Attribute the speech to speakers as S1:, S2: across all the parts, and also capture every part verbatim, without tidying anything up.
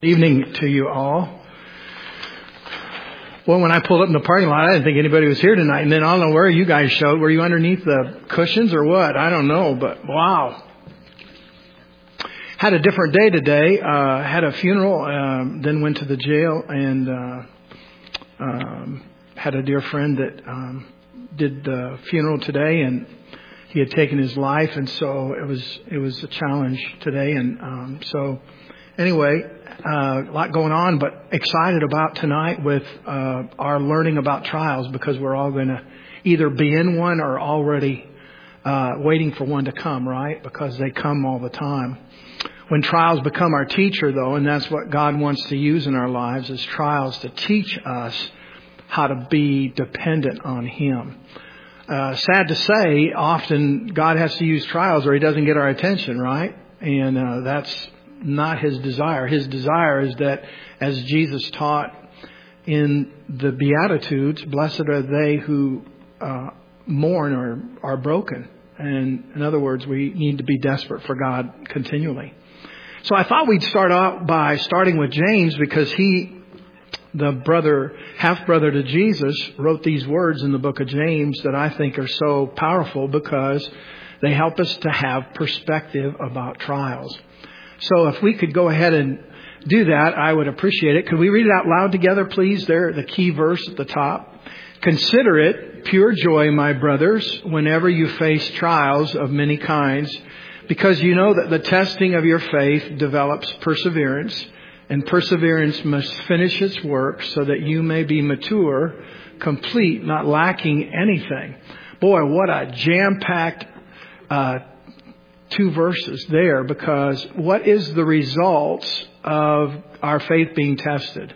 S1: Evening to you all. Well, when I pulled up in the parking lot, I didn't think anybody was here tonight. And then I don't know where you guys showed. Were you underneath the cushions or what? I don't know, but wow. Had a different day today. Uh, had a funeral, um, then went to the jail and uh, um, had a dear friend that um, did the funeral today, and he had taken his life, and so it was it was a challenge today, and um, so anyway. Uh, a lot going on, but excited about tonight with uh, our learning about trials, because we're all going to either be in one or already uh, waiting for one to come, right? Because they come all the time. When trials become our teacher, though, and that's what God wants to use in our lives, is trials to teach us how to be dependent on Him. Uh, sad to say, often God has to use trials or He doesn't get our attention, right? And uh, that's not His desire. His desire is that, as Jesus taught in the Beatitudes, blessed are they who uh, mourn or are broken. And in other words, we need to be desperate for God continually. So I thought we'd start out by starting with James, because he, the brother, half-brother to Jesus, wrote these words in the book of James that I think are so powerful, because they help us to have perspective about trials. So if we could go ahead and do that, I would appreciate it. Could we read it out loud together, please? There, the key verse at the top. Consider it pure joy, my brothers, whenever you face trials of many kinds, because you know that the testing of your faith develops perseverance, and perseverance must finish its work so that you may be mature, complete, not lacking anything. Boy, what a jam-packed uh two verses there, because what is the results of our faith being tested?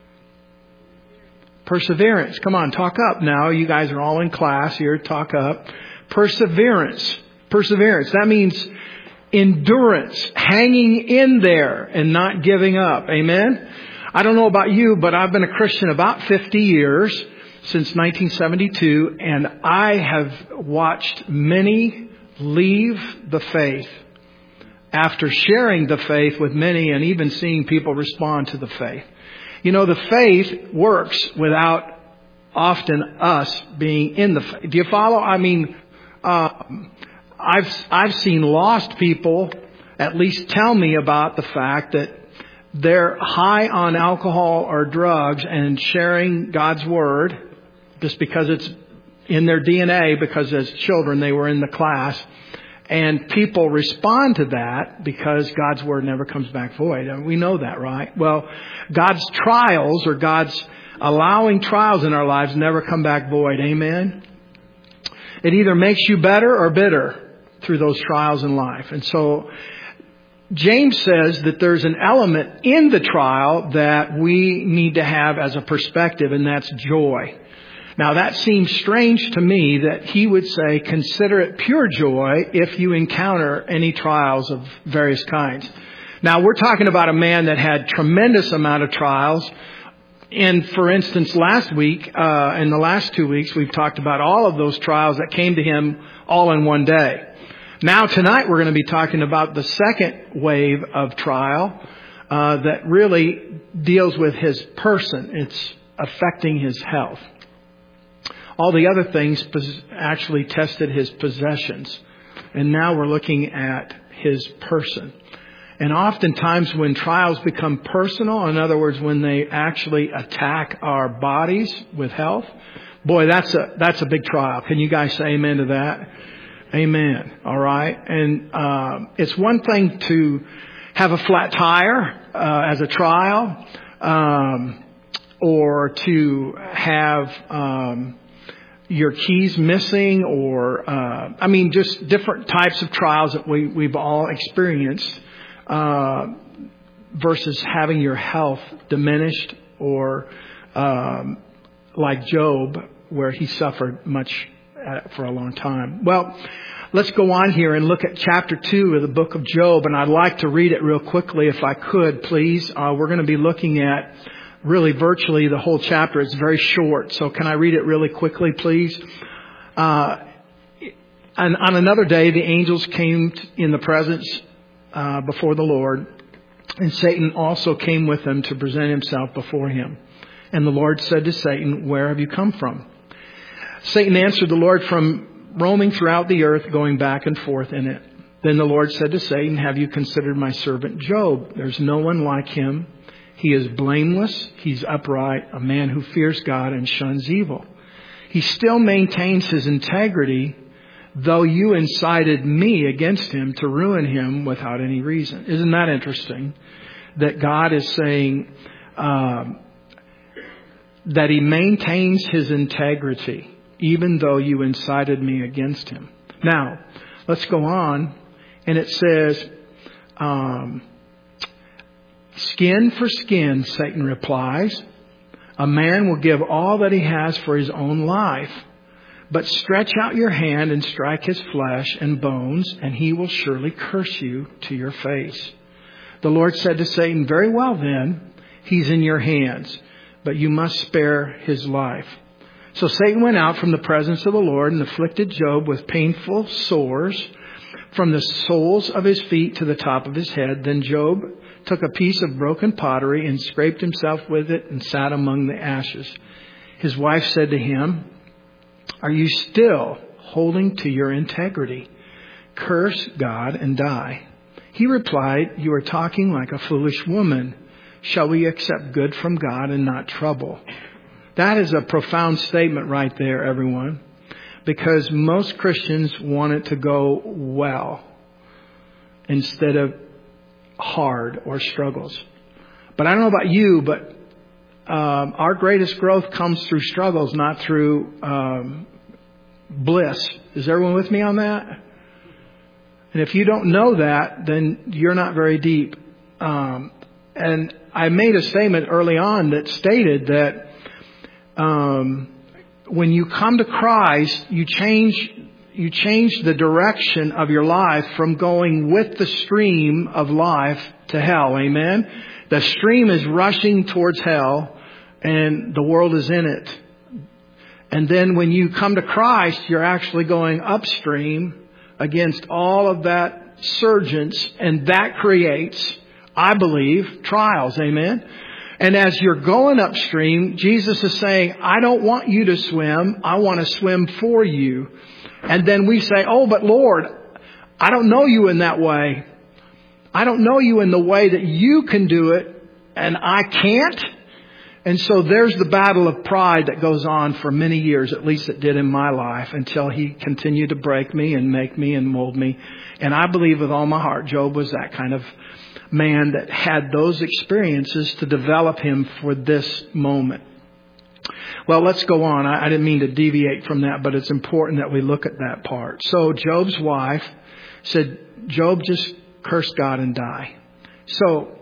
S1: Perseverance. Come on, talk up now. You guys are all in class here. Talk up. Perseverance. Perseverance. That means endurance, hanging in there and not giving up. Amen? I don't know about you, but I've been a Christian about fifty years, since nineteen seventy-two, and I have watched many leave the faith after sharing the faith with many, and even seeing people respond to the faith. You know, the faith works without often us being in the faith. Do you follow? I mean, uh, I've I've seen lost people at least tell me about the fact that they're high on alcohol or drugs and sharing God's Word just because it's in their D N A, because as children they were in the class, and people respond to that because God's Word never comes back void. And we know that, right? Well, God's trials, or God's allowing trials in our lives, never come back void. Amen? It either makes you better or bitter through those trials in life. And so James says that there's an element in the trial that we need to have as a perspective, and that's joy. Now, that seems strange to me that he would say, consider it pure joy if you encounter any trials of various kinds. Now, we're talking about a man that had tremendous amount of trials. And for instance, last week, uh, in the last two weeks, we've talked about all of those trials that came to him all in one day. Now, tonight, we're going to be talking about the second wave of trial uh, that really deals with his person. It's affecting his health. All the other things actually tested his possessions. And now we're looking at his person. And oftentimes when trials become personal, in other words, when they actually attack our bodies with health, boy, that's a that's a big trial. Can you guys say amen to that? Amen. All right. And uh, it's one thing to have a flat tire uh, as a trial, um, or to have Um, your keys missing, or, uh, I mean, just different types of trials that we, we've all experienced, uh, versus having your health diminished, or, um, like Job, where he suffered much for a long time. Well, let's go on here and look at chapter two of the book of Job, and I'd like to read it real quickly if I could, please. Uh, we're going to be looking at really virtually the whole chapter. It's very short. So can I read it really quickly, please? Uh, and on another day, the angels came in the presence uh, before the Lord. And Satan also came with them to present himself before him. And the Lord said to Satan, "Where have you come from?" Satan answered the Lord, "From roaming throughout the earth, going back and forth in it." Then the Lord said to Satan, "Have you considered my servant Job? There's no one like him. He is blameless. He's upright, a man who fears God and shuns evil. He still maintains his integrity, though you incited me against him to ruin him without any reason." Isn't that interesting? That God is saying um, that he maintains his integrity, even though you incited me against him. Now, let's go on. And it says, um, "Skin for skin," Satan replies. "A man will give all that he has for his own life. But stretch out your hand and strike his flesh and bones, and he will surely curse you to your face." The Lord said to Satan, "Very well then, he's in your hands, but you must spare his life." So Satan went out from the presence of the Lord and afflicted Job with painful sores from the soles of his feet to the top of his head. Then Job took a piece of broken pottery and scraped himself with it and sat among the ashes. His wife said to him, "Are you still holding to your integrity? Curse God and die." He replied, "You are talking like a foolish woman. Shall we accept good from God and not trouble?" That is a profound statement right there, everyone. Because most Christians want it to go well instead of hard or struggles. But I don't know about you, but um, our greatest growth comes through struggles, not through um, bliss. Is everyone with me on that? And if you don't know that, then you're not very deep. Um, and I made a statement early on that stated that um, when you come to Christ, you change you change the direction of your life from going with the stream of life to hell. Amen? The stream is rushing towards hell, and the world is in it. And then when you come to Christ, you're actually going upstream against all of that surgence, and that creates, I believe, trials. Amen? And as you're going upstream, Jesus is saying, "I don't want you to swim. I want to swim for you." And then we say, "Oh, but Lord, I don't know you in that way. I don't know you in the way that you can do it, and I can't." And so there's the battle of pride that goes on for many years, at least it did in my life, until he continued to break me and make me and mold me. And I believe with all my heart, Job was that kind of man that had those experiences to develop him for this moment. Well, let's go on. I, I didn't mean to deviate from that, but it's important that we look at that part. So Job's wife said, "Job, just curse God and die." So,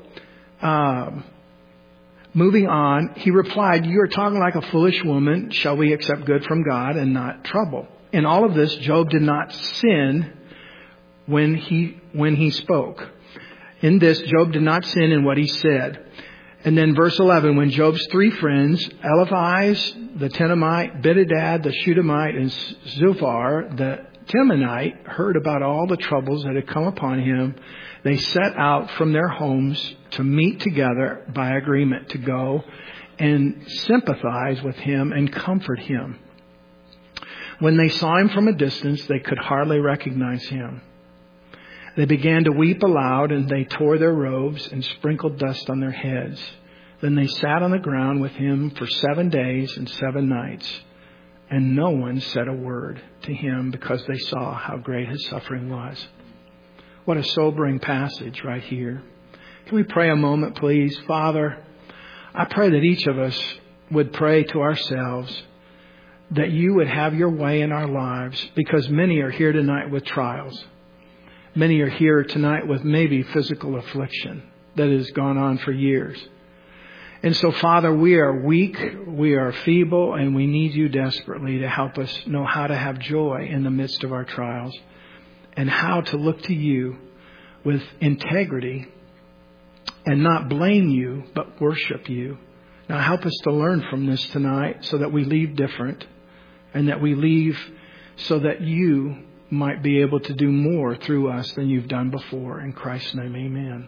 S1: um, moving on, he replied, "You are talking like a foolish woman. Shall we accept good from God and not trouble?" In all of this, Job did not sin when he when he spoke. In this, Job did not sin in what he said. And then verse eleven, when Job's three friends, Eliphaz, the Temanite, Bildad, the Shunammite, and Zophar, the Temanite, heard about all the troubles that had come upon him, they set out from their homes to meet together by agreement to go and sympathize with him and comfort him. When they saw him from a distance, they could hardly recognize him. They began to weep aloud, and they tore their robes and sprinkled dust on their heads. Then they sat on the ground with him for seven days and seven nights. And no one said a word to him because they saw how great his suffering was. What a sobering passage right here. Can we pray a moment, please? Father, I pray that each of us would pray to ourselves that you would have your way in our lives, because many are here tonight with trials. Many are here tonight with maybe physical affliction that has gone on for years. And so, Father, we are weak, we are feeble, and we need you desperately to help us know how to have joy in the midst of our trials and how to look to you with integrity and not blame you, but worship you. Now, help us to learn from this tonight so that we leave different and that we leave so that you might be able to do more through us than you've done before. In Christ's name, amen.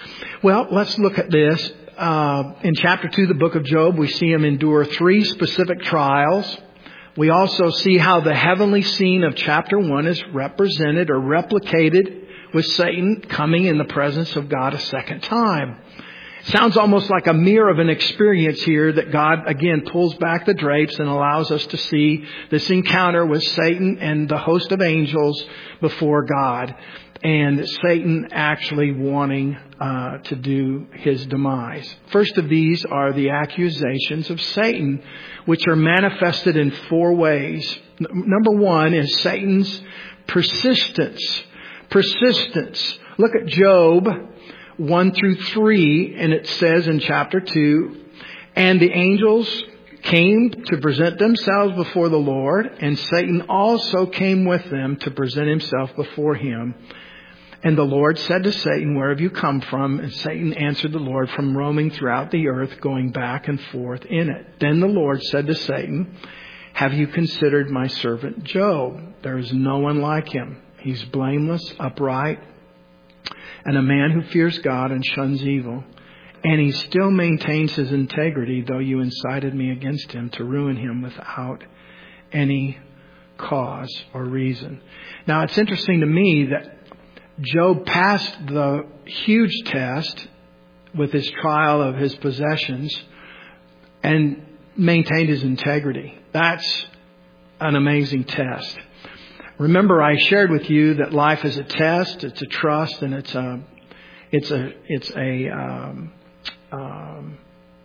S1: Well, let's look at this. Uh, in chapter two of the book of Job, we see him endure three specific trials. We also see how the heavenly scene of chapter one is represented or replicated with Satan coming in the presence of God a second time. Sounds almost like a mirror of an experience here that God, again, pulls back the drapes and allows us to see this encounter with Satan and the host of angels before God. And Satan actually wanting uh, to do his demise. First of these are the accusations of Satan, which are manifested in four ways. N- number one is Satan's persistence. Persistence. Look at Job one through three, and it says in chapter two, and the angels came to present themselves before the Lord, and Satan also came with them to present himself before him. And the Lord said to Satan, where have you come from? And Satan answered the Lord, from roaming throughout the earth, going back and forth in it. Then the Lord said to Satan, have you considered my servant Job? There is no one like him. He's blameless, upright, and a man who fears God and shuns evil. And he still maintains his integrity, though you incited me against him to ruin him without any cause or reason. Now, it's interesting to me that Job passed the huge test with his trial of his possessions and maintained his integrity. That's an amazing test. Remember, I shared with you that life is a test, it's a trust, and it's a, it's a, it's a, um, um,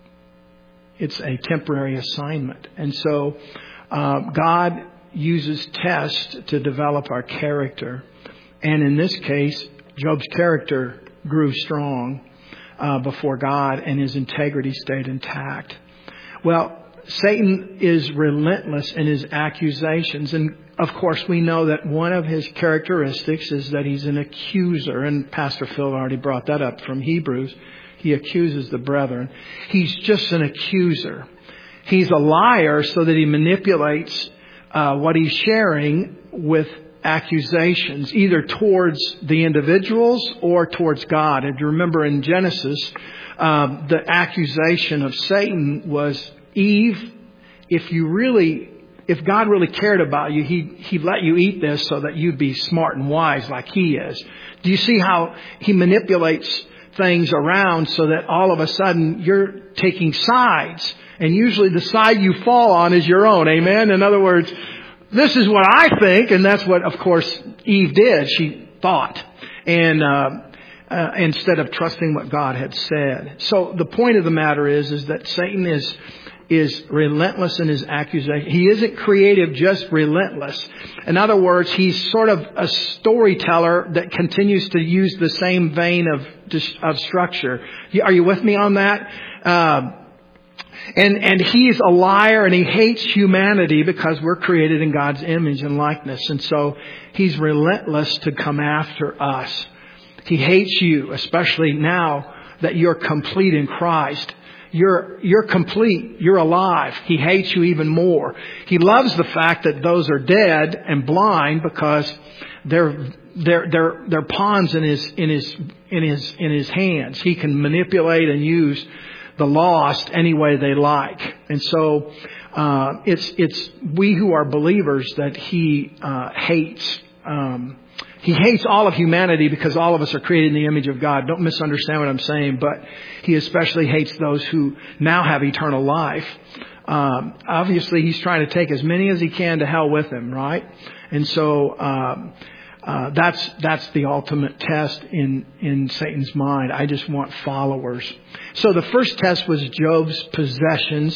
S1: it's a temporary assignment. And so, uh, God uses tests to develop our character. And in this case, Job's character grew strong uh, before God, and his integrity stayed intact. Well, Satan is relentless in his accusations. And of course, we know that one of his characteristics is that he's an accuser. And Pastor Phil already brought that up from Hebrews. He accuses the brethren. He's just an accuser. He's a liar so that he manipulates uh, what he's sharing with accusations, either towards the individuals or towards God. And you remember in Genesis, uh, the accusation of Satan was, Eve, if you really, if God really cared about you, he, he'd let you eat this so that you'd be smart and wise like he is. Do you see how he manipulates things around so that all of a sudden you're taking sides? And usually the side you fall on is your own. Amen? In other words, this is what I think, and that's what, of course, Eve did. She thought, and uh, uh, instead of trusting what God had said. So the point of the matter is, is that Satan is is relentless in his accusation. He isn't creative, just relentless. In other words, he's sort of a storyteller that continues to use the same vein of of structure. Are you with me on that? Uh, And, and he's a liar, and he hates humanity because we're created in God's image and likeness. And so he's relentless to come after us. He hates you, especially now that you're complete in Christ. You're, you're complete. You're alive. He hates you even more. He loves the fact that those are dead and blind because they're, they're, they're, they're pawns in his, in his, in his, in his hands. He can manipulate and use the lost any way they like. And so uh, it's it's we who are believers that he uh, hates. Um, he hates all of humanity because all of us are created in the image of God. Don't misunderstand what I'm saying, but he especially hates those who now have eternal life. Um, obviously, he's trying to take as many as he can to hell with him, right? And so um, Uh, that's that's the ultimate test in, in Satan's mind. I just want followers. So the first test was Job's possessions.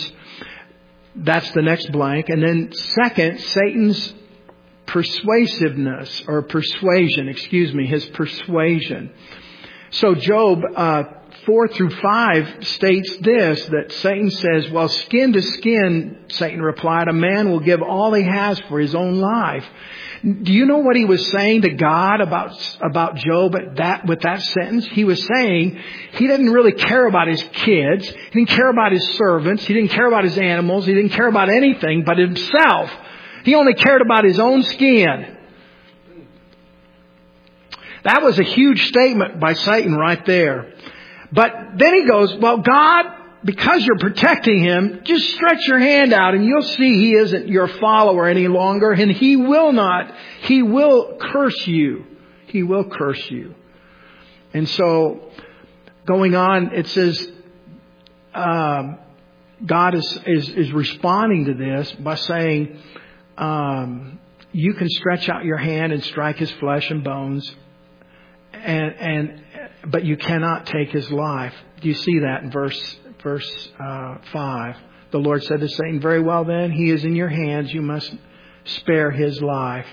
S1: That's the next blank. And then second, Satan's persuasiveness or persuasion, excuse me, his persuasion. So Job uh, four through five states this, that Satan says, well, skin to skin, Satan replied, a man will give all he has for his own life. Do you know what he was saying to God about about Job at that with that sentence? He was saying he didn't really care about his kids. He didn't care about his servants. He didn't care about his animals. He didn't care about anything but himself. He only cared about his own skin. That was a huge statement by Satan right there. But then he goes, well, God, because you're protecting him, just stretch your hand out and you'll see he isn't your follower any longer, and he will not, he will curse you. He will curse you. And so, going on, it says, um, God is, is, is responding to this by saying, um, you can stretch out your hand and strike his flesh and bones, and, and, but you cannot take his life. Do you see that in verse, verse, uh, five? The Lord said to Satan, very well then, he is in your hands. You must spare his life.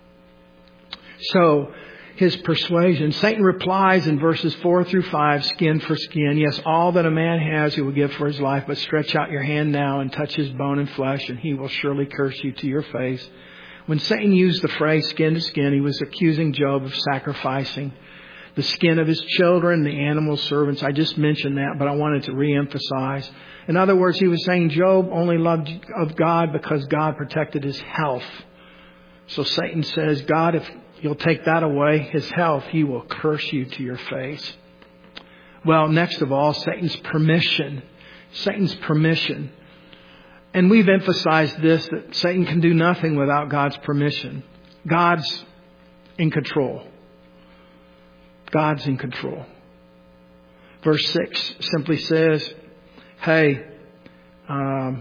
S1: So, his persuasion. Satan replies in verses four through five, skin for skin. Yes, all that a man has he will give for his life, but stretch out your hand now and touch his bone and flesh, and he will surely curse you to your face. When Satan used the phrase skin to skin, he was accusing Job of sacrificing the skin of his children, the animal servants. I just mentioned that, but I wanted to reemphasize. In other words, he was saying Job only loved of God because God protected his health. So Satan says, God, if you'll take that away, his health, he will curse you to your face. Well, next of all, Satan's permission. Satan's permission. And we've emphasized this, that Satan can do nothing without God's permission. God's in control. God's in control. Verse six simply says, hey, um,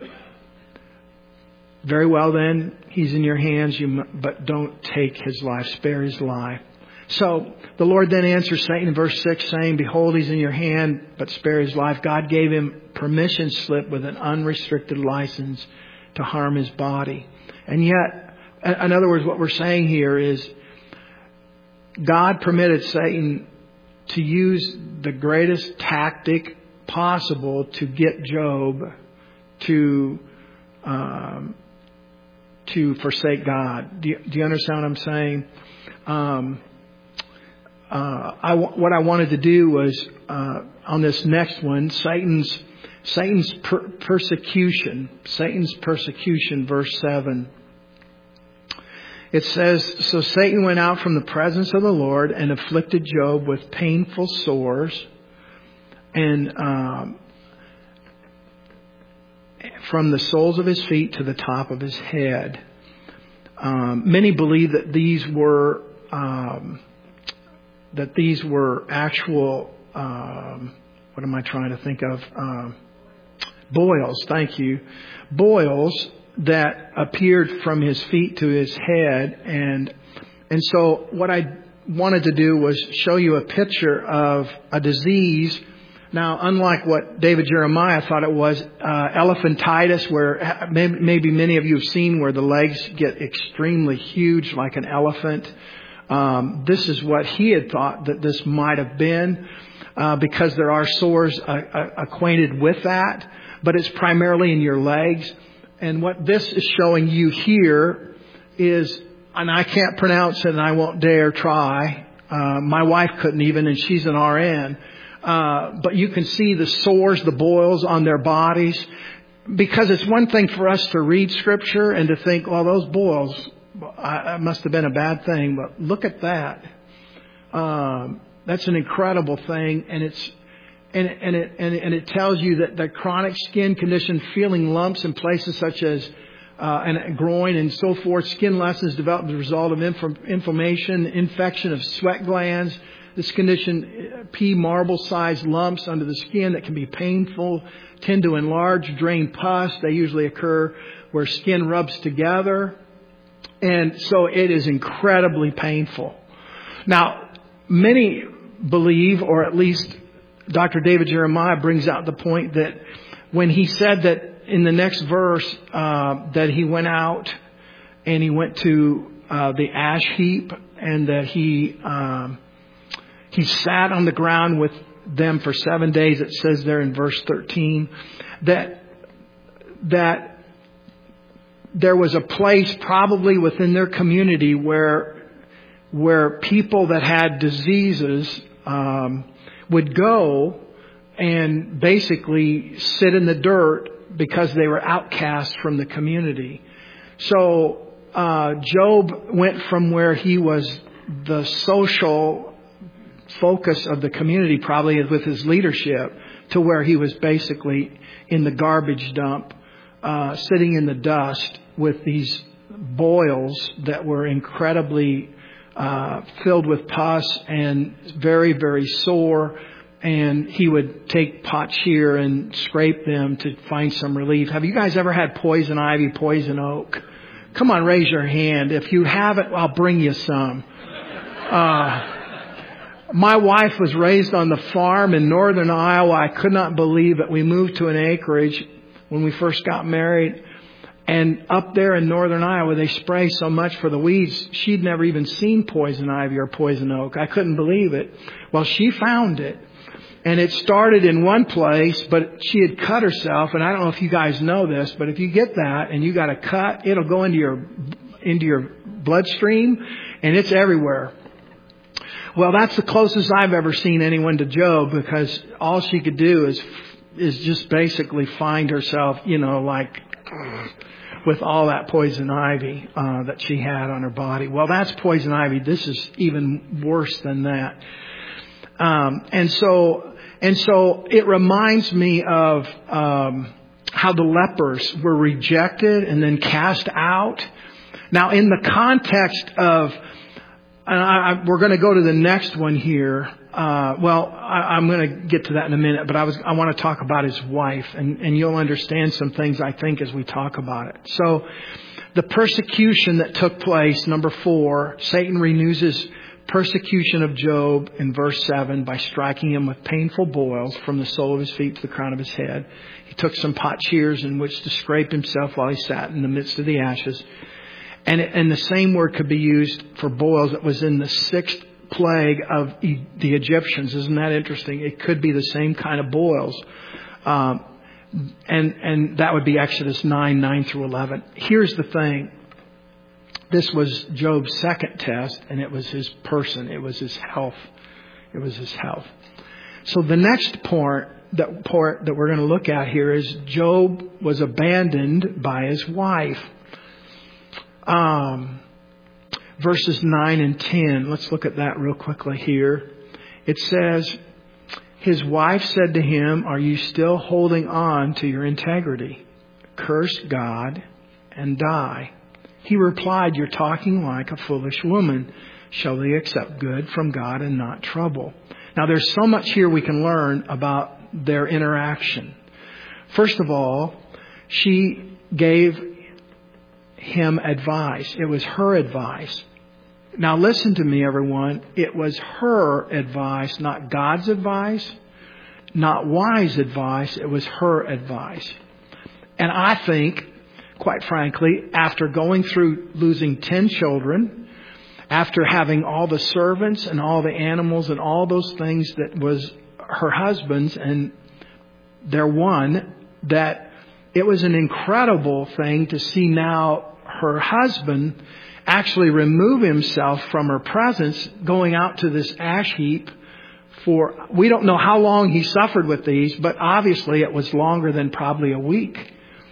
S1: very well then, he's in your hands, you, but don't take his life. Spare his life. So the Lord then answers Satan in verse six saying, behold, he's in your hand, but spare his life. God gave him permission slip with an unrestricted license to harm his body. And yet, in other words, what we're saying here is God permitted Satan to use the greatest tactic possible to get Job to um, to forsake God. Do you, do you understand what I'm saying? Um, uh, I, what I wanted to do was uh, on this next one, Satan's Satan's per- persecution. Satan's persecution, verse seven. It says, so Satan went out from the presence of the Lord and afflicted Job with painful sores, and um, from the soles of his feet to the top of his head. Um, many believe that these were um, that these were actual. Um, what am I trying to think of? Um, boils. Thank you. Boils that appeared from his feet to his head, and and so what I wanted to do was show you a picture of a disease. Now, unlike what David Jeremiah thought it was, uh, elephantitis, where maybe, maybe many of you have seen where the legs get extremely huge like an elephant. Um, this is what he had thought that this might have been, uh, because there are sores uh, uh, acquainted with that, but it's primarily in your legs. And what this is showing you here is, and I can't pronounce it and I won't dare try. Uh, my wife couldn't even, and she's an R N. Uh, but you can see the sores, the boils on their bodies. Because it's one thing for us to read Scripture and to think, well, those boils, I, it must have been a bad thing. But look at that. Um, that's an incredible thing. And it's And, and, it, and, and it tells you that the chronic skin condition, feeling lumps in places such as uh, and groin and so forth, skin lesions develop as a result of inf- inflammation, infection of sweat glands. This condition, P marble-sized lumps under the skin that can be painful, tend to enlarge, drain pus. They usually occur where skin rubs together. And so it is incredibly painful. Now, many believe, or at least Doctor David Jeremiah brings out the point that when he said that in the next verse uh, that he went out and he went to uh, the ash heap, and that he um, he sat on the ground with them for seven days. It says there in verse thirteen that that there was a place probably within their community where where people that had diseases um, would go and basically sit in the dirt because they were outcast from the community. So uh, Job went from where he was the social focus of the community, probably with his leadership, to where he was basically in the garbage dump, uh, sitting in the dust with these boils that were incredibly uh, filled with pus and very, very sore. And he would take pot shear and scrape them to find some relief. Have you guys ever had poison ivy, poison oak? Come on, raise your hand. If you haven't, I'll bring you some. Uh, my wife was raised on the farm in northern Iowa. I could not believe it. We moved to an acreage when we first got married. And up there in northern Iowa, they spray so much for the weeds. She'd never even seen poison ivy or poison oak. I couldn't believe it. Well, she found it. And it started in one place, but she had cut herself. And I don't know if you guys know this, but if you get that and you got a cut, it'll go into your into your bloodstream, and it's everywhere. Well, that's the closest I've ever seen anyone to Job, because all she could do is is just basically find herself, you know, like with all that poison ivy uh, that she had on her body. Well, that's poison ivy. This is even worse than that. Um, and so. And so it reminds me of um, how the lepers were rejected and then cast out. Now, in the context of, and I, we're going to go to the next one here. Uh, well, I, I'm going to get to that in a minute, but I was I want to talk about his wife, and, and you'll understand some things, I think, as we talk about it. So, the persecution that took place, number four, Satan renews his persecution of Job in verse seven by striking him with painful boils from the sole of his feet to the crown of his head. He took some pot shears in which to scrape himself while he sat in the midst of the ashes. And, it, and the same word could be used for boils that was in the sixth plague of e- the Egyptians. Isn't that interesting? It could be the same kind of boils. Um, and, and that would be Exodus nine, nine through eleven. Here's the thing. This was Job's second test, and it was his person. It was his health. It was his health. So the next part that, part that we're going to look at here is Job was abandoned by his wife. Um, verses nine and ten. Let's look at that real quickly here. It says, his wife said to him, "Are you still holding on to your integrity? Curse God and die." He replied, "You're talking like a foolish woman. Shall they accept good from God and not trouble?" Now, there's so much here we can learn about their interaction. First of all, she gave him advice. It was her advice. Now, listen to me, everyone. It was her advice, not God's advice, not wise advice. It was her advice. And I think, quite frankly, after going through losing ten children, after having all the servants and all the animals and all those things that was her husband's, and they're one, that it was an incredible thing to see now her husband actually remove himself from her presence, going out to this ash heap for, we don't know how long he suffered with these, but obviously it was longer than probably a week.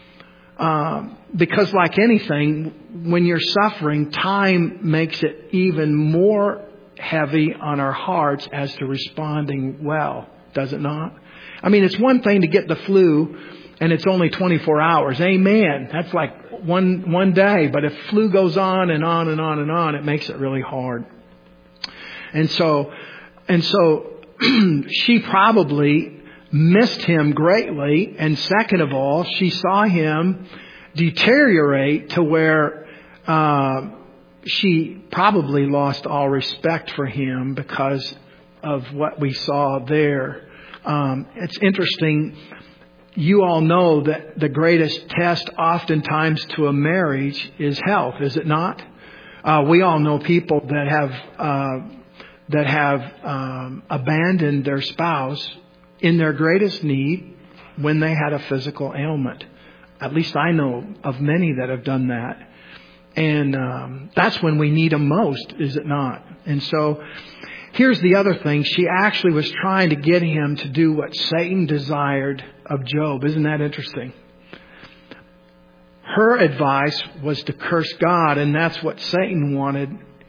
S1: Um, because like anything, when you're suffering, time makes it even more heavy on our hearts as to responding well, does it not? I mean, it's one thing to get the flu and it's only twenty-four hours. Amen. That's like one one day. But if flu goes on and on and on and on, it makes it really hard. And so, and so she probably missed him greatly. And second of all, she saw him deteriorate to where uh, she probably lost all respect for him because of what we saw there. Um, it's interesting. You all know that the greatest test oftentimes to a marriage is health, is it not? Uh, we all know people that have uh, that have um, abandoned their spouse in their greatest need when they had a physical ailment. At least I know of many that have done that. And um, that's when we need them most, is it not? And so here's the other thing. She actually was trying to get him to do what Satan desired of Job. Isn't that interesting? Her advice was to curse God, and that's what Satan wanted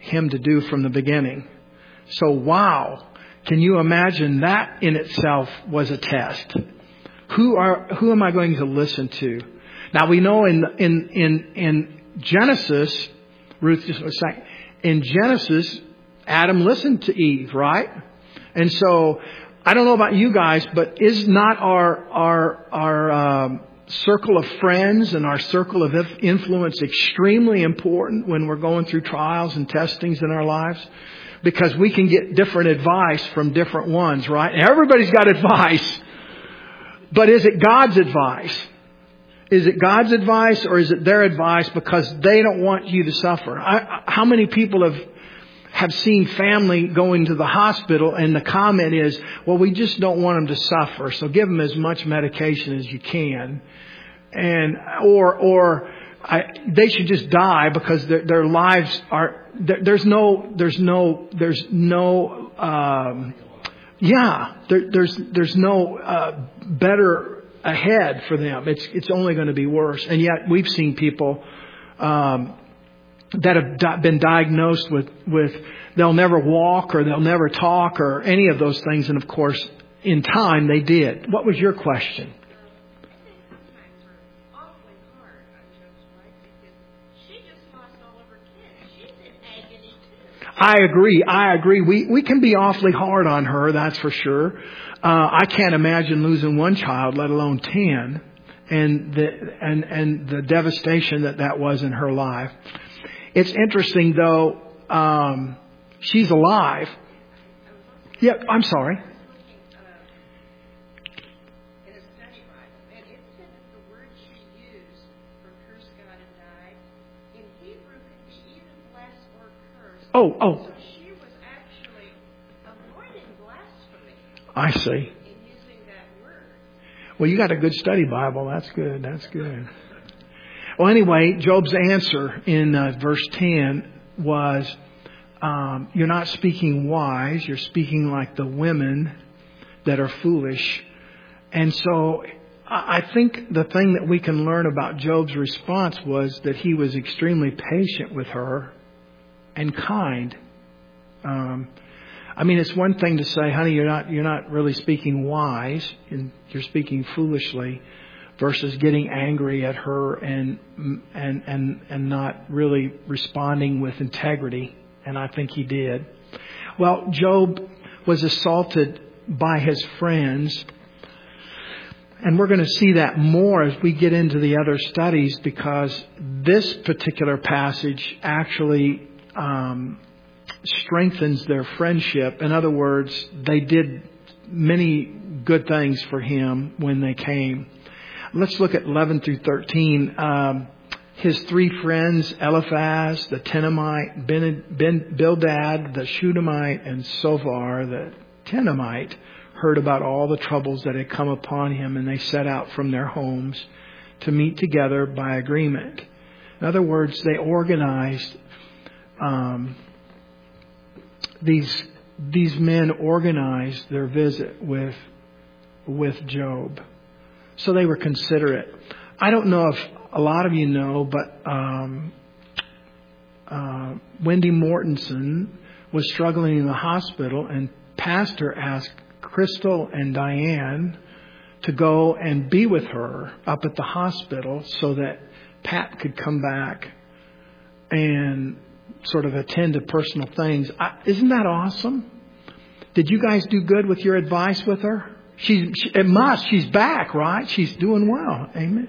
S1: him to do from the beginning. So wow, can you imagine that in itself was a test? Who are who am I going to listen to? Now we know in in in in Genesis, Ruth just was saying, in Genesis, Adam listened to Eve, right? And so I don't know about you guys, but is not our our our um, circle of friends and our circle of influence extremely important when we're going through trials and testings in our lives? Because we can get different advice from different ones, right? And everybody's got advice. But is it God's advice? Is it God's advice or is it their advice because they don't want you to suffer? I, how many people have have seen family going to the hospital and the comment is, well, we just don't want them to suffer, so give them as much medication as you can, and or or I, they should just die because their, their lives are there, there's no there's no there's no um, yeah there, there's there's no uh, better ahead for them. It's it's only going to be worse. And yet we've seen people um, that have di- been diagnosed with with they'll never walk or they'll never talk or any of those things. And of course, in time they did. What was your question? I agree. I agree. We we can be awfully hard on her. That's for sure. Uh, I can't imagine losing one child, let alone ten, and the and and the devastation that that was in her life. It's interesting, though. Um, she's alive. Yeah, I'm sorry. Oh, oh.
S2: So she was actually avoiding blasphemy.
S1: I see.
S2: In using that word.
S1: Well, you got a good study Bible. That's good. That's good. Well, anyway, Job's answer in uh, verse ten was, um, you're not speaking wise. You're speaking like the women that are foolish. And so I think the thing that we can learn about Job's response was that he was extremely patient with her and kind. Um, I mean, it's one thing to say, honey, you're not you're not really speaking wise, and you're speaking foolishly, versus getting angry at her and and and and not really responding with integrity. And I think he did. Well, Job was assaulted by his friends. And we're going to see that more as we get into the other studies, because this particular passage actually Um, strengthens their friendship. In other words, they did many good things for him when they came. Let's look at eleven through thirteen. Um, his three friends, Eliphaz, the Temanite, ben, ben, Bildad, the Shunammite, and Zophar, the Temanite, heard about all the troubles that had come upon him, and they set out from their homes to meet together by agreement. In other words, they organized Um, these these men organized their visit with with Job, so they were considerate. I don't know if a lot of you know, but um, uh, Wendy Mortensen was struggling in the hospital, and Pastor asked Crystal and Diane to go and be with her up at the hospital so that Pat could come back and sort of attend to personal things. I, isn't that awesome? Did you guys do good with your advice with her? She, she it must. She's back, right? She's doing well. Amen.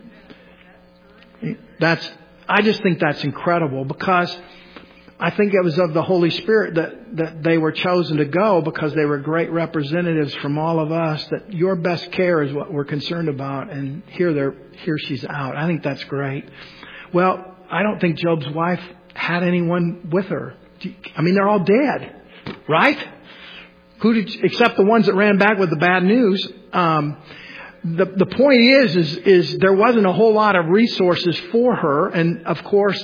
S1: That's. I just think that's incredible, because I think it was of the Holy Spirit that that they were chosen to go, because they were great representatives from all of us. That your best care is what we're concerned about, and here they're here she's out. I think that's great. Well, I don't think Job's wife had anyone with her. I mean, they're all dead, right? Who did, except the ones that ran back with the bad news. Um, the the point is, is, is there wasn't a whole lot of resources for her, and of course,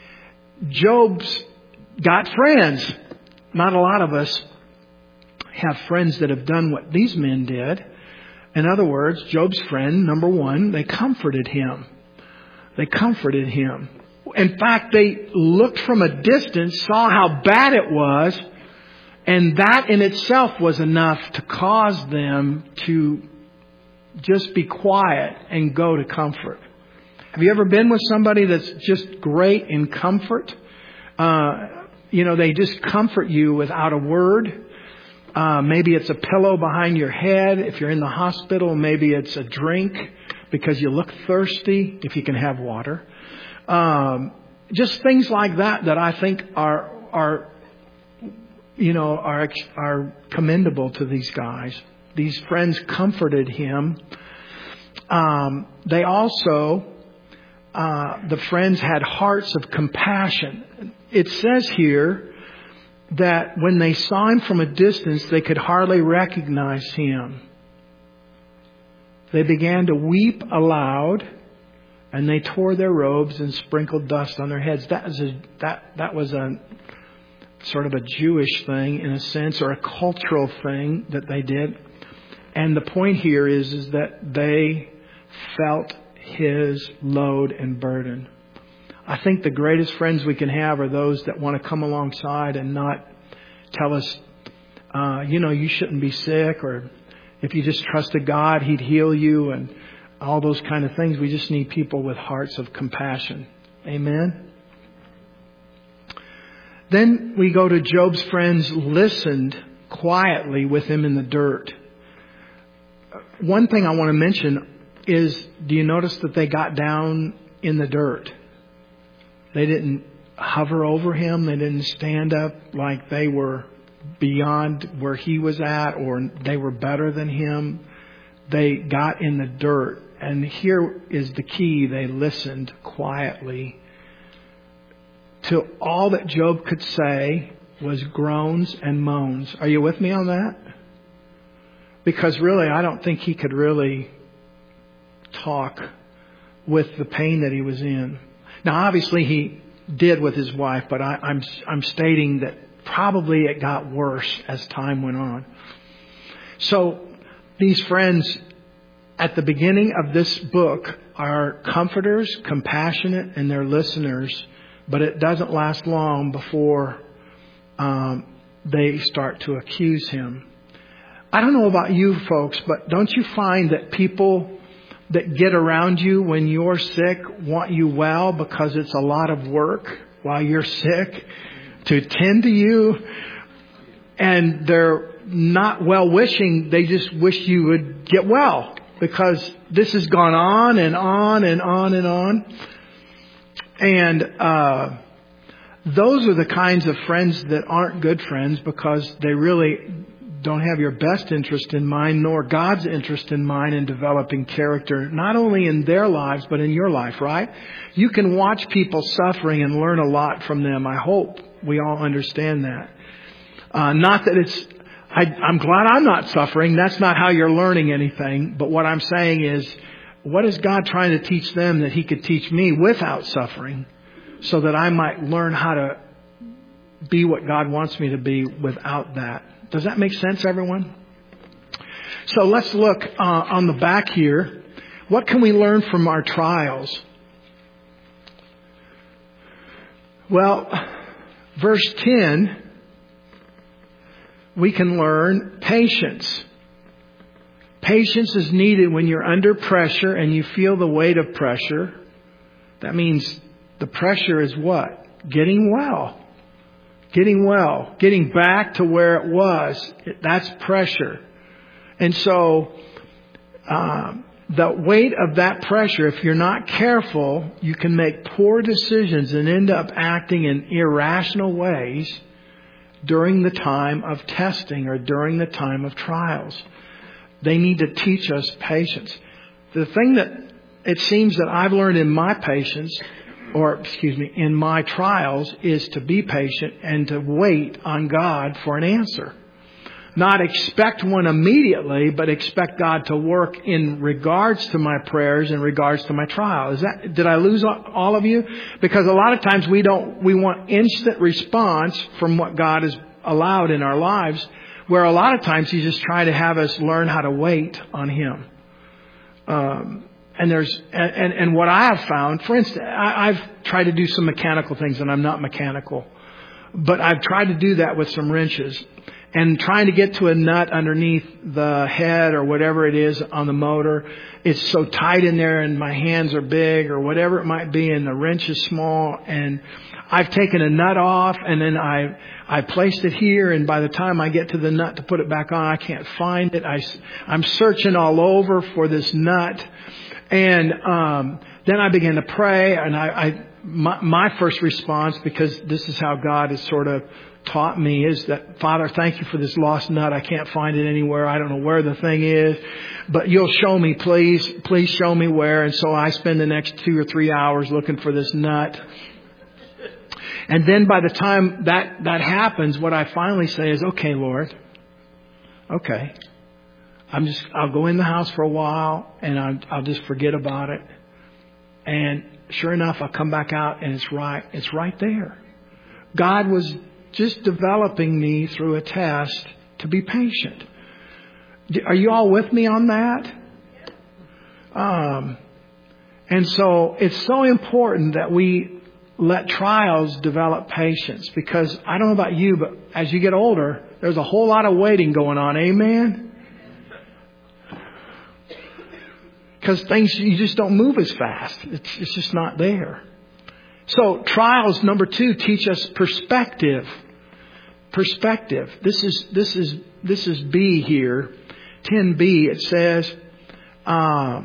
S1: Job's got friends. Not a lot of us have friends that have done what these men did. In other words, Job's friend, number one, they comforted him. They comforted him. In fact, they looked from a distance, saw how bad it was, and that in itself was enough to cause them to just be quiet and go to comfort. Have you ever been with somebody that's just great in comfort? Uh, you know, they just comfort you without a word. Uh, maybe it's a pillow behind your head. If you're in the hospital, maybe it's a drink because you look thirsty, if you can have water. Um, just things like that that I think are, are, you know, are, are commendable to these guys. These friends comforted him. Um, they also, uh, the friends had hearts of compassion. It says here that when they saw him from a distance, they could hardly recognize him. They began to weep aloud, and they tore their robes and sprinkled dust on their heads. That was a, that, that was a sort of a Jewish thing in a sense, or a cultural thing that they did. And the point here is, is that they felt his load and burden. I think the greatest friends we can have are those that want to come alongside and not tell us, uh, you know, you shouldn't be sick, or if you just trusted God, He'd heal you, and all those kind of things. We just need people with hearts of compassion. Amen. Then we go to Job's friends listened quietly with him in the dirt. One thing I want to mention is, do you notice that they got down in the dirt? They didn't hover over him. They didn't stand up like they were beyond where he was at, or they were better than him. They got in the dirt. And here is the key. They listened quietly. To all that Job could say was groans and moans. Are you with me on that? Because really, I don't think he could really talk with the pain that he was in. Now, obviously, he did with his wife, but I, I'm I'm stating that probably it got worse as time went on. So these friends at the beginning of this book are comforters, compassionate, and they're listeners, but it doesn't last long before um, they start to accuse him. I don't know about you folks, but don't you find that people that get around you when you're sick want you well because it's a lot of work while you're sick to tend to you, and they're not well-wishing. They just wish you would get well because this has gone on and on and on and on. And uh, those are the kinds of friends that aren't good friends, because they really don't have your best interest in mind, nor God's interest in mind in developing character, not only in their lives, but in your life, right? You can watch people suffering and learn a lot from them. I hope we all understand that. Uh, not that it's, I, I'm glad I'm not suffering. That's not how you're learning anything. But what I'm saying is, what is God trying to teach them that He could teach me without suffering, so that I might learn how to be what God wants me to be without that? Does that make sense, everyone? So let's look uh, on the back here. What can we learn from our trials? Well, verse ten, we can learn patience. Patience is needed when you're under pressure and you feel the weight of pressure. That means the pressure is what? Getting well. Getting well, getting back to where it was. That's pressure. And so um, the weight of that pressure, if you're not careful, you can make poor decisions and end up acting in irrational ways during the time of testing or during the time of trials. They need to teach us patience. The thing that it seems that I've learned in my patience, or excuse me, in my trials, is to be patient and to wait on God for an answer. Not expect one immediately, but expect God to work in regards to my prayers, in regards to my trial. Is that, did I lose all of you? Because a lot of times we don't, we want instant response from what God has allowed in our lives, where a lot of times He's just trying to have us learn how to wait on Him. Um, and there's and, and, and what I have found, for instance, I, I've tried to do some mechanical things, and I'm not mechanical, but I've tried to do that with some wrenches. And trying to get to a nut underneath the head or whatever it is on the motor, it's so tight in there and my hands are big or whatever it might be and the wrench is small, and I've taken a nut off and then I I placed it here, and by the time I get to the nut to put it back on, I can't find it. I, I'm searching all over for this nut, and um, then I began to pray, and I, I my, my first response, because this is how God has sort of taught me, is that, Father, thank you for this lost nut. I can't find it anywhere. I don't know where the thing is, but you'll show me, please. Please show me where. And so I spend the next two or three hours looking for this nut. And then by the time that, that happens, what I finally say is, okay, Lord, okay. I'm just, I'll go in the house for a while and I'll, I'll just forget about it. And sure enough, I'll come back out and it's right, it's right there. God was just developing me through a test to be patient. Are you all with me on that? Um, and so it's so important that we let trials develop patience, because I don't know about you, but as you get older, there's a whole lot of waiting going on. Amen? Because things, you just don't move as fast. It's, it's just not there. So trials, number two, teach us perspective. Perspective. This is this is this is B here, ten B. It says, uh,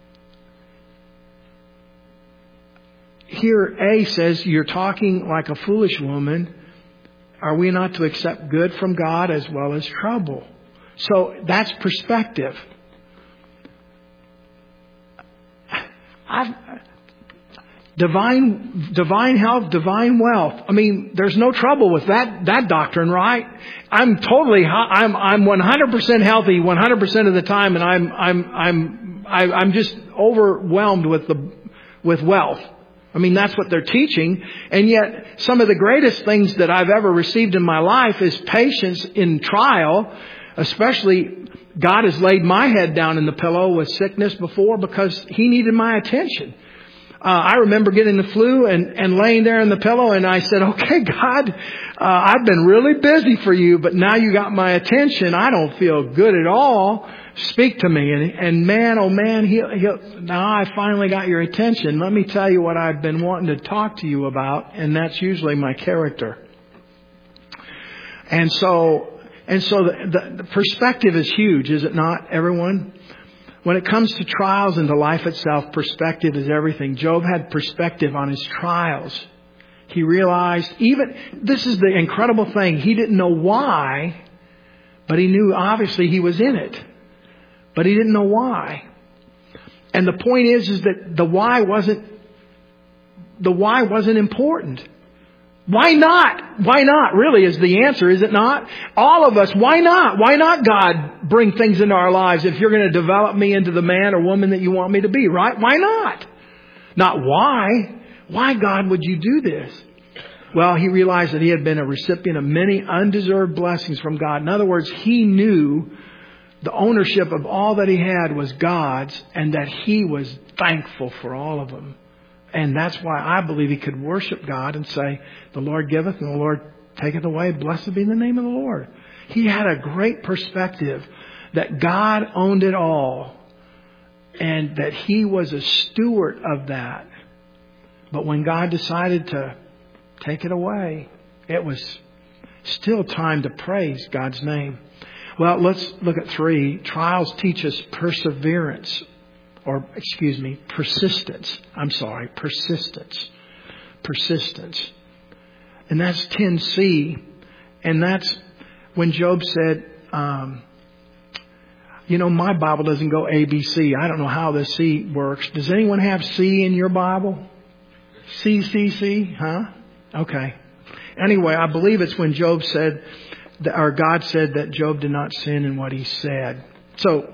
S1: here A says, "You're talking like a foolish woman. Are we not to accept good from God as well as trouble?" So that's perspective. I've. Divine, divine health, divine wealth. I mean, there's no trouble with that, that doctrine, right? I'm totally, I'm, I'm one hundred percent healthy one hundred percent of the time, and I'm, I'm, I'm, I, I'm just overwhelmed with the, with wealth. I mean, that's what they're teaching. And yet, some of the greatest things that I've ever received in my life is patience in trial. Especially, God has laid my head down in the pillow with sickness before because He needed my attention. Uh, I remember getting the flu and, and laying there in the pillow, and I said, okay, God, uh, I've been really busy for you, but now you got my attention. I don't feel good at all. Speak to me. And, and man, oh man, he, he, now I finally got your attention. Let me tell you what I've been wanting to talk to you about, and that's usually my character. And so, and so the, the, the perspective is huge, is it not, everyone? When it comes to trials and to life itself, perspective is everything. Job had perspective on his trials. He realized, even, this is the incredible thing, he didn't know why, but he knew obviously he was in it. But he didn't know why. And the point is, is that the why wasn't, the why wasn't important. Why not? Why not? Really is the answer, is it not? All of us, why not? Why not, God, bring things into our lives if you're going to develop me into the man or woman that you want me to be, right? Why not? Not why. Why, God, would you do this? Well, he realized that he had been a recipient of many undeserved blessings from God. In other words, he knew the ownership of all that he had was God's, and that he was thankful for all of them. And that's why I believe he could worship God and say, the Lord giveth and the Lord taketh away. Blessed be the name of the Lord. He had a great perspective that God owned it all and that he was a steward of that. But when God decided to take it away, it was still time to praise God's name. Well, let's look at three. Trials teach us perseverance. Or, excuse me, persistence. I'm sorry, persistence. Persistence. And that's ten C. And that's when Job said, um, you know, my Bible doesn't go A, B, C. I don't know how the C works. Does anyone have C in your Bible? C, C, C? Huh? Okay. Anyway, I believe it's when Job said, that, or God said that Job did not sin in what he said. So,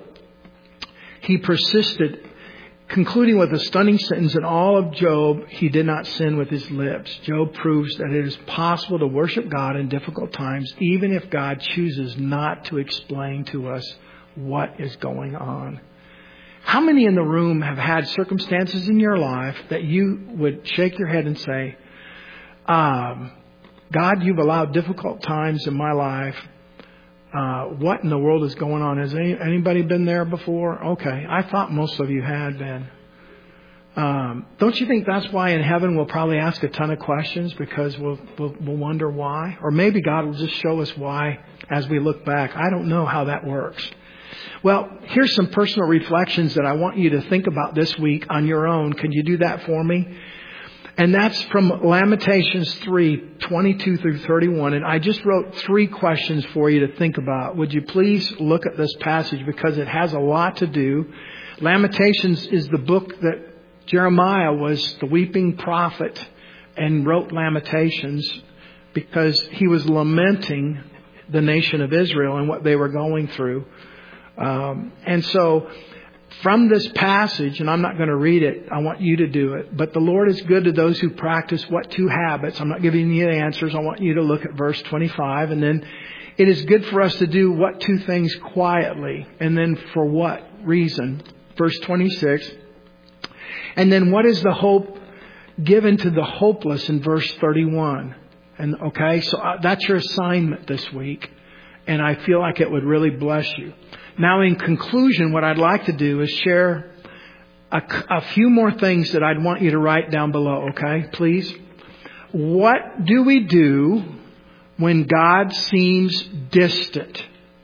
S1: he persisted, concluding with a stunning sentence, in all of Job, he did not sin with his lips. Job proves that it is possible to worship God in difficult times, even if God chooses not to explain to us what is going on. How many in the room have had circumstances in your life that you would shake your head and say, um, God, you've allowed difficult times in my life. Uh, what in the world is going on? Has any, anybody been there before? Okay. I thought most of you had been. Um, don't you think that's why in heaven we'll probably ask a ton of questions, because we'll, we'll, we'll wonder why? Or maybe God will just show us why as we look back. I don't know how that works. Well, here's some personal reflections that I want you to think about this week on your own. Can you do that for me? And that's from Lamentations three, twenty-two through thirty-one. And I just wrote three questions for you to think about. Would you please look at this passage, because it has a lot to do. Lamentations is the book that Jeremiah was the weeping prophet and wrote Lamentations because he was lamenting the nation of Israel and what they were going through. Um, and so from this passage, and I'm not going to read it, I want you to do it. But the Lord is good to those who practice what two habits. I'm not giving you the answers. I want you to look at verse twenty-five. And then it is good for us to do what two things quietly. And then for what reason? Verse twenty-six. And then what is the hope given to the hopeless in verse thirty-one? And okay, so that's your assignment this week. And I feel like it would really bless you. Now, in conclusion, what I'd like to do is share a, a few more things that I'd want you to write down below, okay? Please. What do we do when God seems distant?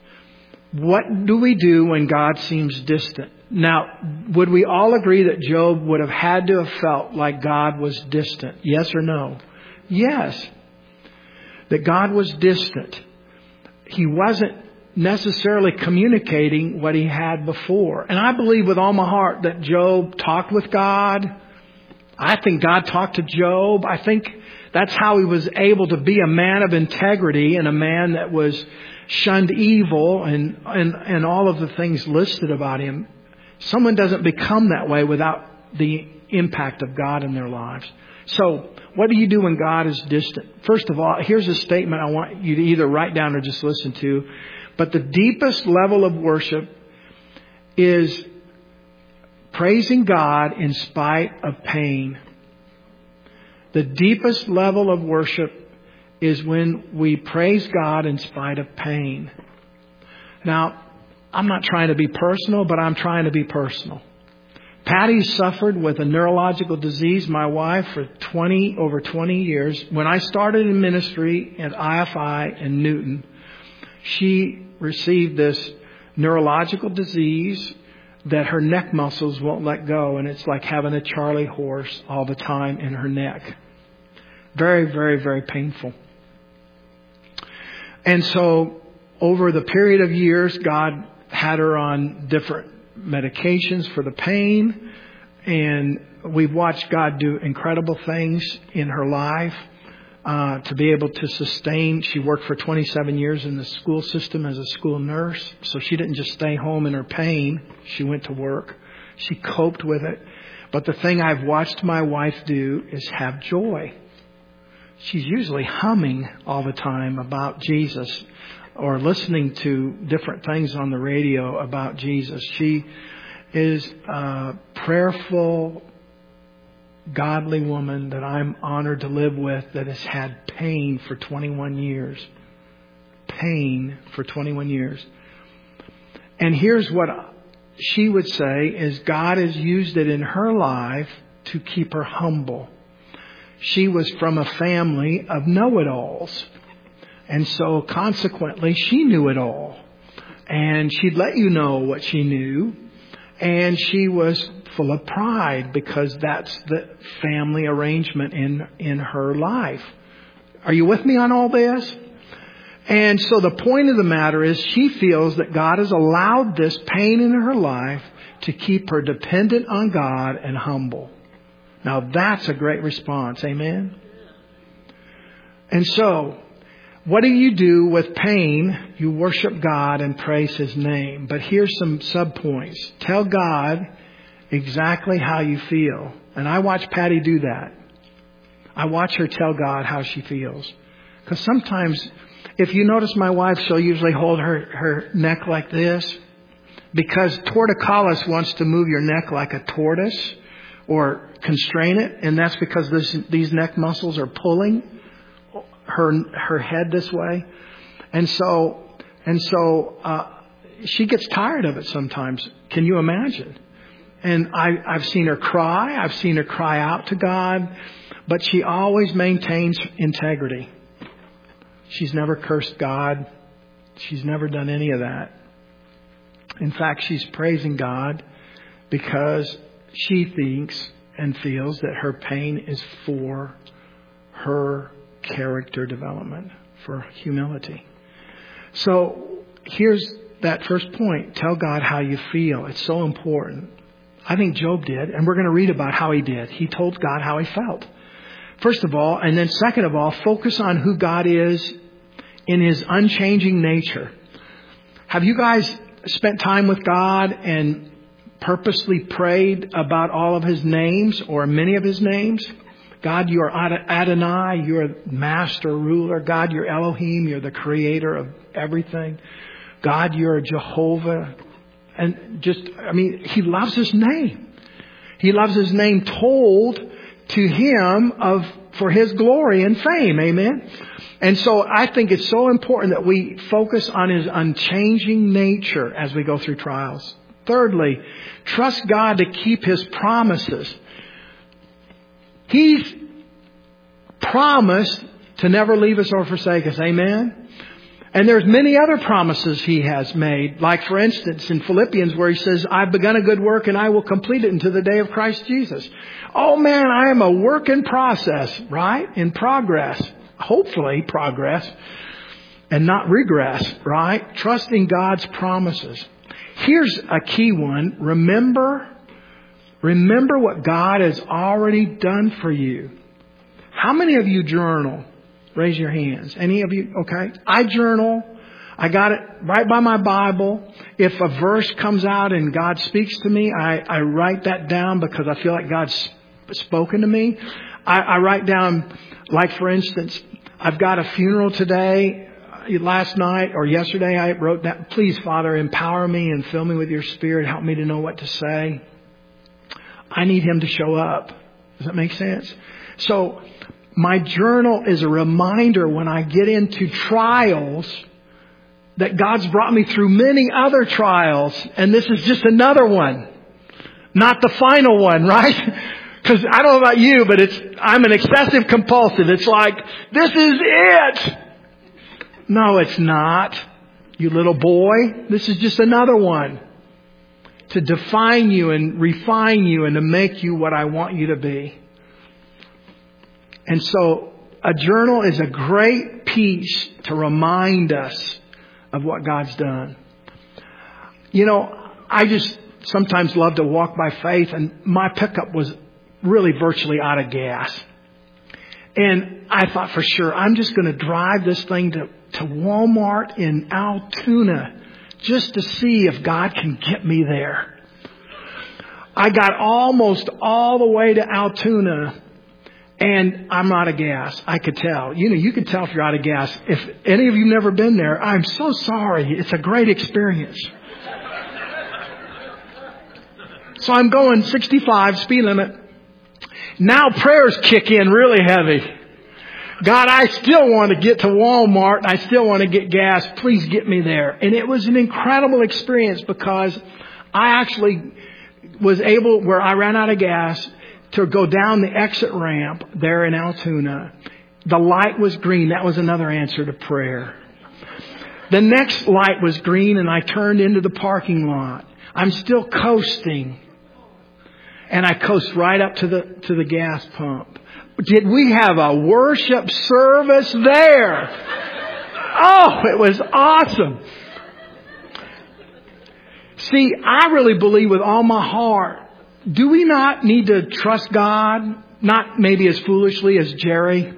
S1: What do we do when God seems distant? Now, would we all agree that Job would have had to have felt like God was distant? Yes or no? Yes. That God was distant. He wasn't necessarily communicating what he had before. And I believe with all my heart that Job talked with God. I think God talked to Job. I think that's how he was able to be a man of integrity and a man that was shunned evil and, and, and all of the things listed about him. Someone doesn't become that way without the impact of God in their lives. So what do you do when God is distant? First of all, here's a statement I want you to either write down or just listen to. But the deepest level of worship is praising God in spite of pain. The deepest level of worship is when we praise God in spite of pain. Now, I'm not trying to be personal, but I'm trying to be personal. Patty suffered with a neurological disease, my wife, for twenty over twenty years. When I started in ministry at I F I in Newton, she received this neurological disease that her neck muscles won't let go. And it's like having a Charlie horse all the time in her neck. Very, very, very painful. And so over the period of years, God had her on different medications for the pain. And we've watched God do incredible things in her life. Uh, to be able to sustain. She worked for twenty-seven years in the school system as a school nurse. So she didn't just stay home in her pain. She went to work. She coped with it. But the thing I've watched my wife do is have joy. She's usually humming all the time about Jesus or listening to different things on the radio about Jesus. She is a prayerful, godly woman that I'm honored to live with that has had pain for twenty-one years. Pain for twenty-one years. And here's what she would say is God has used it in her life to keep her humble. She was from a family of know-it-alls. And so consequently, she knew it all. And she'd let you know what she knew. And she was full of pride because that's the family arrangement in, in her life. Are you with me on all this? And so the point of the matter is she feels that God has allowed this pain in her life to keep her dependent on God and humble. Now that's a great response. Amen? And so what do you do with pain? You worship God and praise His name. But here's some subpoints. Tell God exactly how you feel. And I watch Patty do that. I watch her tell God how she feels. Because sometimes, if you notice my wife, she'll usually hold her, her neck like this. because torticollis wants to move your neck like a tortoise or constrain it, and that's because this, these neck muscles are pulling her her head this way, and so and so uh, she gets tired of it sometimes. Can you imagine? And I, I've seen her cry. I've seen her cry out to God, but she always maintains integrity. She's never cursed God. She's never done any of that. In fact, she's praising God because she thinks and feels that her pain is for her character development, for humility. So here's that first point. Tell God how you feel. It's so important. I think Job did, and we're going to read about how he did. He told God how he felt. First of all, and then second of all, focus on who God is in his unchanging nature. Have you guys spent time with God and purposely prayed about all of his names or many of his names? God, you are Adonai, you're master, ruler. God, you're Elohim, you're the creator of everything. God, you're Jehovah. And just, I mean, he loves his name. He loves his name told to him of for his glory and fame. Amen. And so I think it's so important that we focus on his unchanging nature as we go through trials. Thirdly, trust God to keep his promises. He's promised to never leave us or forsake us. Amen. And there's many other promises he has made. Like, for instance, in Philippians where he says, I've begun a good work and I will complete it until the day of Christ Jesus. Oh man, I am a work in process, right? In progress. Hopefully progress and not regress, right? Trusting God's promises. Here's a key one. Remember, remember what God has already done for you. How many of you journal? Raise your hands. Any of you? Okay. I journal. I got it right by my Bible. If a verse comes out and God speaks to me, I, I write that down because I feel like God's spoken to me. I, I write down, like for instance, I've got a funeral today. Last night or yesterday I wrote that, please Father, empower me and fill me with your Spirit. Help me to know what to say. I need him to show up. Does that make sense? So my journal is a reminder when I get into trials that God's brought me through many other trials. And this is just another one. Not the final one, right? Because I don't know about you, but it's I'm an excessive compulsive. It's like, this is it. No, it's not. You little boy, this is just another one. To define you and refine you and to make you what I want you to be. And so a journal is a great piece to remind us of what God's done. You know, I just sometimes love to walk by faith, and my pickup was really virtually out of gas. And I thought for sure, I'm just going to drive this thing to, to Walmart in Altoona just to see if God can get me there. I got almost all the way to Altoona and I'm out of gas. I could tell. You know, you can tell if you're out of gas. If any of you never been there, I'm so sorry. It's a great experience. So I'm going sixty-five, speed limit. Now prayers kick in really heavy. God, I still want to get to Walmart. I still want to get gas. Please get me there. And it was an incredible experience because I actually was able, where I ran out of gas, to go down the exit ramp there in Altoona. The light was green. That was another answer to prayer. The next light was green and I turned into the parking lot. I'm still coasting. And I coast right up to the to the gas pump. Did we have a worship service there? Oh, it was awesome. See, I really believe with all my heart, do we not need to trust God? Not maybe as foolishly as Jerry.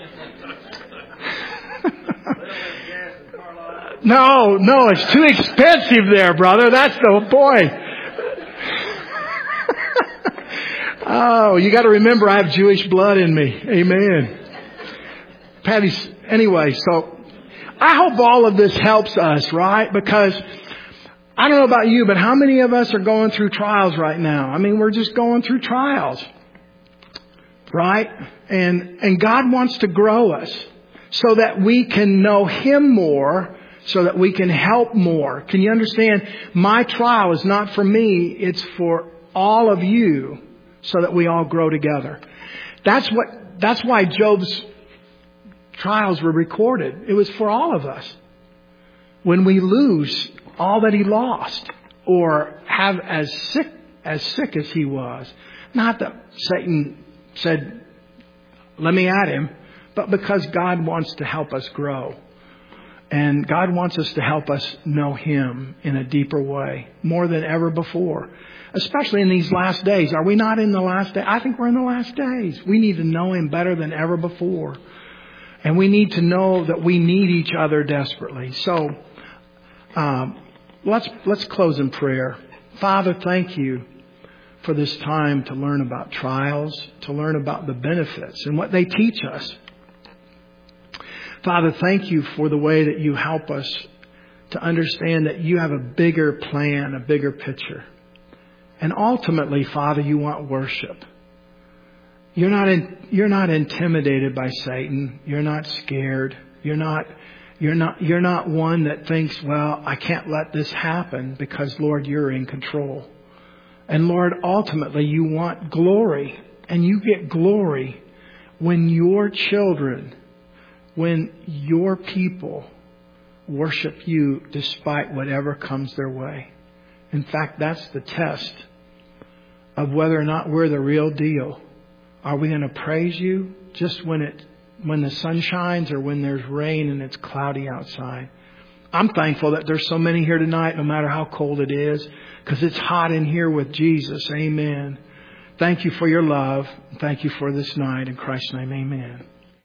S1: No, no, it's too expensive there, brother. That's the point. Oh, you got to remember I have Jewish blood in me. Amen. Patty's, anyway, so I hope all of this helps us, right? Because I don't know about you, but how many of us are going through trials right now? I mean, we're just going through trials. Right? And, and God wants to grow us so that we can know Him more, so that we can help more. Can you understand? My trial is not for me. It's for all of you so that we all grow together. That's what, that's why Job's trials were recorded. It was for all of us. When we lose all that he lost or have as sick, as sick as he was, not that Satan said, let me at him, but because God wants to help us grow. And God wants us to help us know Him in a deeper way, more than ever before. Especially in these last days. Are we not in the last days? I think we're in the last days. We need to know Him better than ever before. And we need to know that we need each other desperately. So, um, let's, let's close in prayer. Father, thank you for this time to learn about trials, to learn about the benefits and what they teach us. Father, thank you for the way that you help us to understand that you have a bigger plan, a bigger picture. And ultimately, Father, you want worship. You're not in, you're not intimidated by Satan. You're not scared. You're not you're not you're not one that thinks, well, I can't let this happen because, Lord, you're in control. And Lord, ultimately you want glory, and you get glory when your children, when your people worship you despite whatever comes their way. In fact, that's the test of whether or not we're the real deal. Are we going to praise you just when it, when the sun shines, or when there's rain and it's cloudy outside? I'm thankful that there's so many here tonight, no matter how cold it is, because it's hot in here with Jesus. Amen. Thank you for your love. Thank you for this night. In Christ's name, amen.